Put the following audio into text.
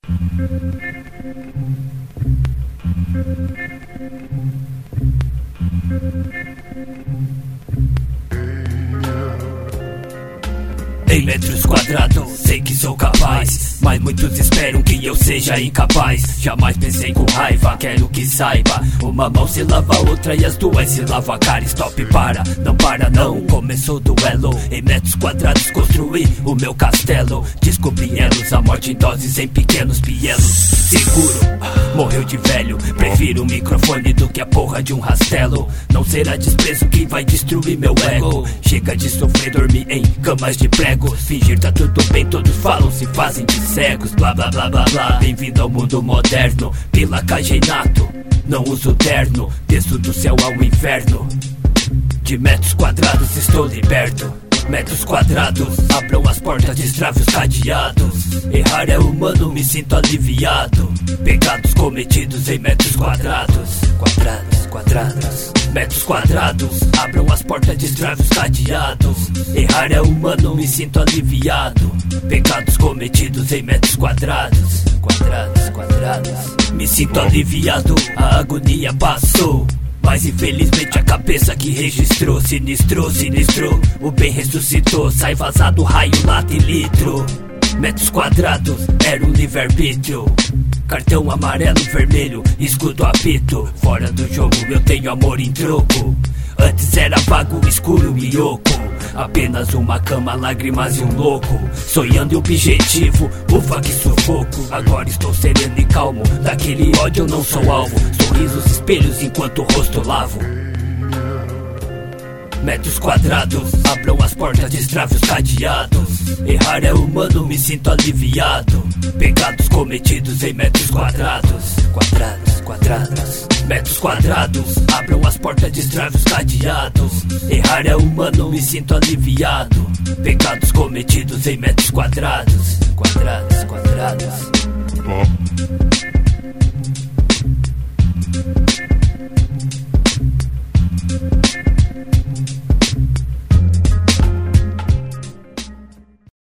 Em metros quadrados, sei que sou capaz, mas muitos esperam que eu seja incapaz. Jamais pensei com raiva, quero que saiba. Uma mão se lava a outra e as duas se lavam a cara. Stop, não para não, começou o duelo. Em metros quadrados construí o meu castelo. Descobri elos, a morte em doses em pequenos pielos. Seguro, morreu de velho, prefiro o microfone do que a porra de um rastelo. Não será desprezo que vai destruir meu ego. Chega de sofrer, dormir em camas de prego. Fingir tá tudo bem, todos falam, se fazem de cegos. Blá blá blá blá blá. Bem-vindo ao mundo moderno, pela nato. Não uso terno, desço do céu ao inferno. De metros quadrados estou liberto. Metros quadrados, abram as portas, destrave os cadeados. Errar é humano, me sinto aliviado. Pecados cometidos em metros quadrados. Quadrados. Metros quadrados, abram as portas, destrave os cadeados. Errar é humano, me sinto aliviado. Pecados cometidos em metros quadrados. Quadrados. Me sinto aliviado, a agonia passou. Mas infelizmente a cabeça que registrou sinistrou. O bem ressuscitou, sai vazado, raio, lata e litro. Metros quadrados, era um livre-arbítrio. Cartão amarelo, vermelho, escudo, apito. Fora do jogo eu tenho amor em troco. Antes era vago, escuro e oco. Apenas uma cama, lágrimas e um louco. Sonhando em objetivo, ufa que sufoco. Agora estou sereno e calmo, daquele ódio eu não sou alvo. Sorrisos, espelhos enquanto o rosto lavo. Metros quadrados, abram as portas, destrave os cadeados. Errar é humano, me sinto aliviado. Pecados cometidos em metros quadrados. Quadrados. Metros quadrados, abram as portas, destrave os cadeados. Errar é humano, me sinto aliviado. Pecados cometidos em metros quadrados. Quadrados.